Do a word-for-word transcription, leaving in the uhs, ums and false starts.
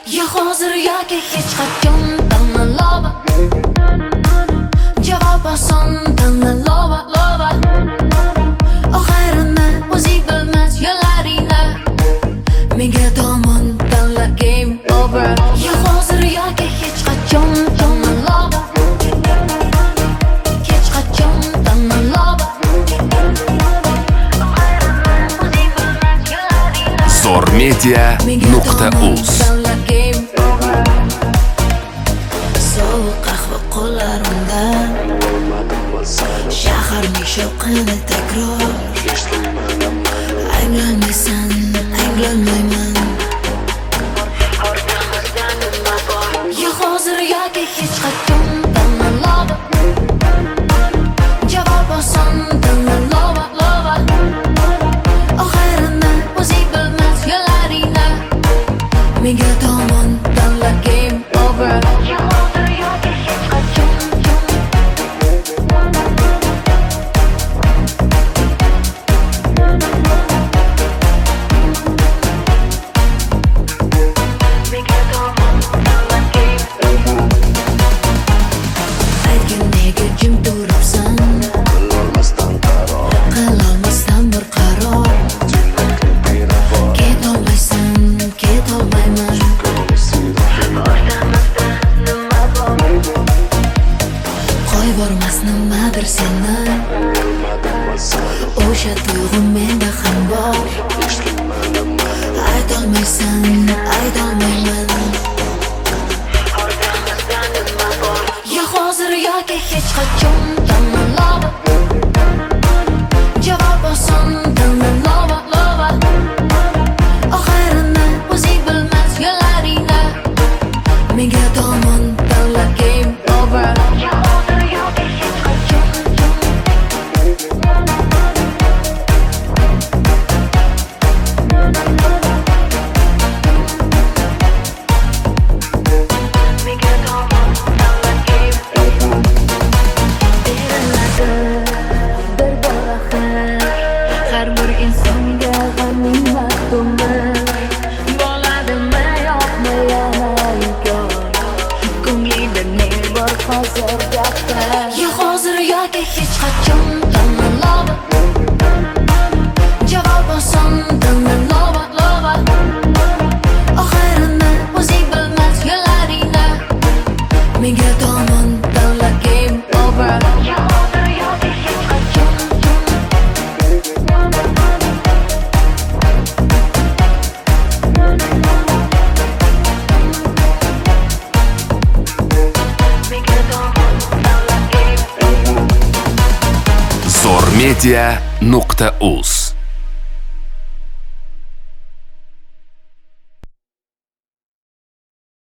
Ya hozir yoki hech qachon tanlova. Javob oson tanlova, lova. Oxirini o'zing bilmas yo'llaringni menga tomon tanla, game over. Ya hozir yoki hech qachon tanlova. Hech qachon tanlova. zormedia nuqta uz Sovuq qahva qo'llarimda shaharning shovqini takror. Anglamaysan, anglamayman. Ya hozir yoki hech qachon tanlova. Javob oson tanlova, lova. Oxirini o'zing bilmas yo'llaringni menga tomon tanla, game over. Ya hozir yoki hech qachon menga tomon tanla, game over. Aytgin nega jim turibsan, qilolmasdan bir qaror. Ketolmaysan, ketolmayman. Qo'y bormas nimadir seni, o'sha tuyg'u menda ham bor. Aytolmaysan, aytolmayman. Ya hozir yoki hech qachon tanlova. Javob oson tanlova, lova. Oxirini o'zing bilmas yo'llaringni menga tomon tanla, game over. Ya hozir yoki hech qachon menga tomon tanla, game over. Beriladi bir bor axir har bir insonga g'amning maktumi. Bo'ladimi yo'qmi yana inkor, ko'nglingda ne bor hozir gapir. Ya hozir yoki hech qachon tanlova. Javob oson tanlova, lova. Oxirini o'zing bilmas yo'llaringni menga tomon tanla, game over. Ya hozir yoki hech qachon menga tomon tanla, game over. zormedia nuqta uz